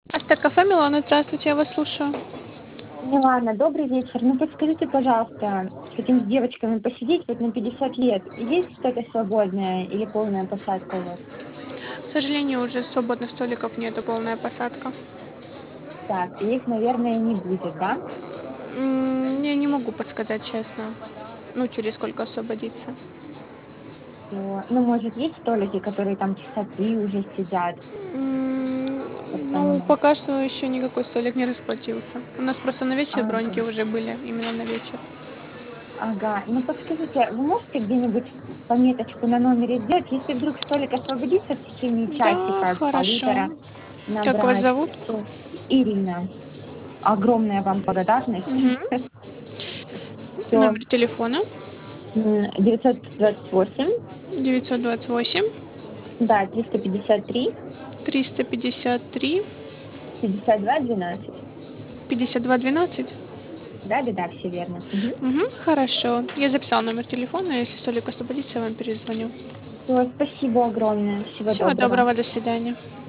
Астер-кафе, Милана, здравствуйте, я вас слушаю. Милана, добрый вечер. Ну подскажите, пожалуйста, хотим с девочками посидеть вот на 50 лет. Есть что-то свободное или полная посадка у вас? К сожалению, уже свободных столиков нету, полная посадка. Так, их, наверное, не будет, да? Я не могу подсказать честно, ну, через сколько освободится. Ну, может, есть столики, которые там часа 3 уже сидят? Как Ну, понимать? пока что еще никакой столик не расплатился. У нас просто на вечер Ага, броньки уже были, именно на вечер. ага. Ну подскажите, вы можете где-нибудь пометочку на номере сделать, если вдруг столик освободится в течение Да, часика, хорошо. полутора, Как вас набрать, зовут? то Ирина. Огромная вам благодарность. Мгм. Все. Номер телефона 928, 928 да, 353, 353 52 12. 5212. Да, все верно. Мгм. Хорошо. Я записала номер телефона. Если столик освободится, я вам перезвоню. Всё, спасибо огромное. Всего Всего доброго. доброго, до свидания.